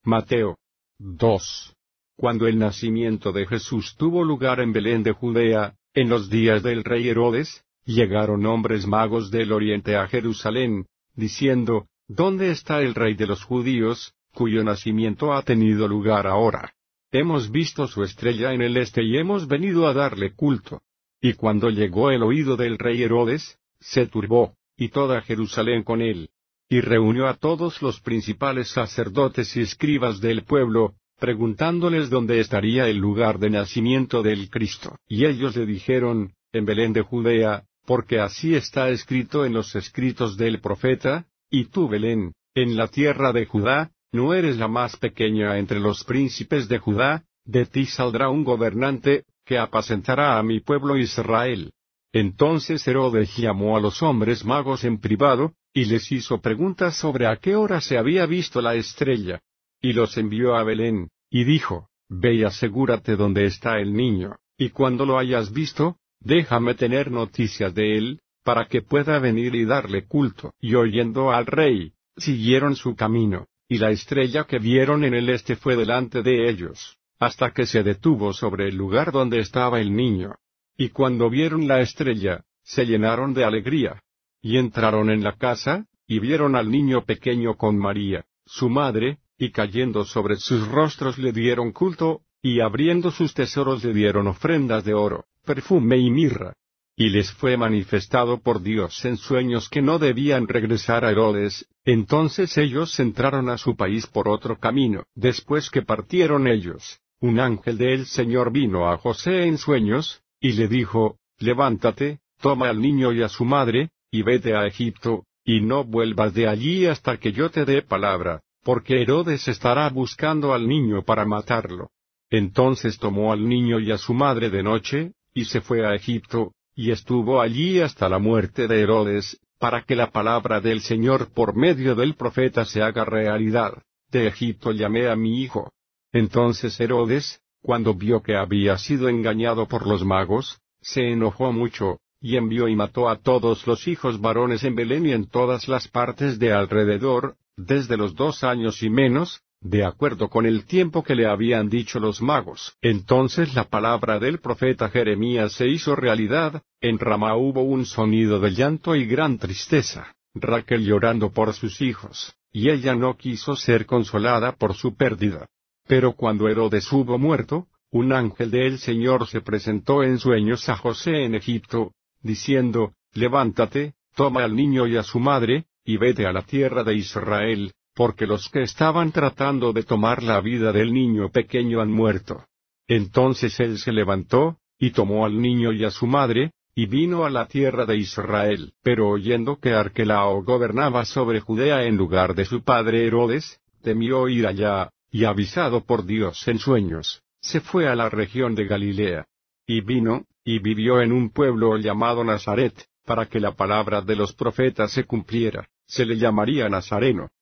Mateo 2. Cuando el nacimiento de Jesús tuvo lugar en Belén de Judea, en los días del rey Herodes, llegaron hombres magos del oriente a Jerusalén, diciendo, ¿Dónde está el rey de los judíos, cuyo nacimiento ha tenido lugar ahora? Hemos visto su estrella en el este y hemos venido a darle culto. Y cuando llegó el oído del rey Herodes, se turbó, y toda Jerusalén con él. Y reunió a todos los principales sacerdotes y escribas del pueblo, preguntándoles dónde estaría el lugar de nacimiento del Cristo. Y ellos le dijeron, en Belén de Judea, porque así está escrito en los escritos del profeta, y tú Belén, en la tierra de Judá, no eres la más pequeña entre los príncipes de Judá, de ti saldrá un gobernante, que apacentará a mi pueblo Israel. Entonces Herodes llamó a los hombres magos en privado, y les hizo preguntas sobre a qué hora se había visto la estrella. Y los envió a Belén, y dijo, Ve y asegúrate dónde está el niño, y cuando lo hayas visto, déjame tener noticias de él, para que pueda venir y darle culto. Y oyendo al rey, siguieron su camino, y la estrella que vieron en el este fue delante de ellos, hasta que se detuvo sobre el lugar donde estaba el niño. Y cuando vieron la estrella, se llenaron de alegría. Y entraron en la casa, y vieron al niño pequeño con María, su madre, y cayendo sobre sus rostros le dieron culto, y abriendo sus tesoros le dieron ofrendas de oro, perfume y mirra. Y les fue manifestado por Dios en sueños que no debían regresar a Herodes. Entonces ellos entraron a su país por otro camino. Después que partieron ellos, un ángel del Señor vino a José en sueños, y le dijo, Levántate, toma al niño y a su madre, y vete a Egipto, y no vuelvas de allí hasta que yo te dé palabra, porque Herodes estará buscando al niño para matarlo. Entonces tomó al niño y a su madre de noche, y se fue a Egipto, y estuvo allí hasta la muerte de Herodes, para que la palabra del Señor por medio del profeta se haga realidad. De Egipto llamé a mi hijo. Entonces Herodes, cuando vio que había sido engañado por los magos, se enojó mucho, y envió y mató a todos los hijos varones en Belén y en todas las partes de alrededor, desde los 2 años y menos, de acuerdo con el tiempo que le habían dicho los magos. Entonces la palabra del profeta Jeremías se hizo realidad. En Ramá hubo un sonido de llanto y gran tristeza, Raquel llorando por sus hijos, y ella no quiso ser consolada por su pérdida. Pero cuando Herodes hubo muerto, un ángel del Señor se presentó en sueños a José en Egipto, diciendo, Levántate, toma al niño y a su madre, y vete a la tierra de Israel, porque los que estaban tratando de tomar la vida del niño pequeño han muerto. Entonces él se levantó, y tomó al niño y a su madre, y vino a la tierra de Israel. Pero oyendo que Arquelao gobernaba sobre Judea en lugar de su padre Herodes, temió ir allá, y avisado por Dios en sueños, se fue a la región de Galilea. Y vino, y vivió en un pueblo llamado Nazaret, para que la palabra de los profetas se cumpliera, se le llamaría Nazareno.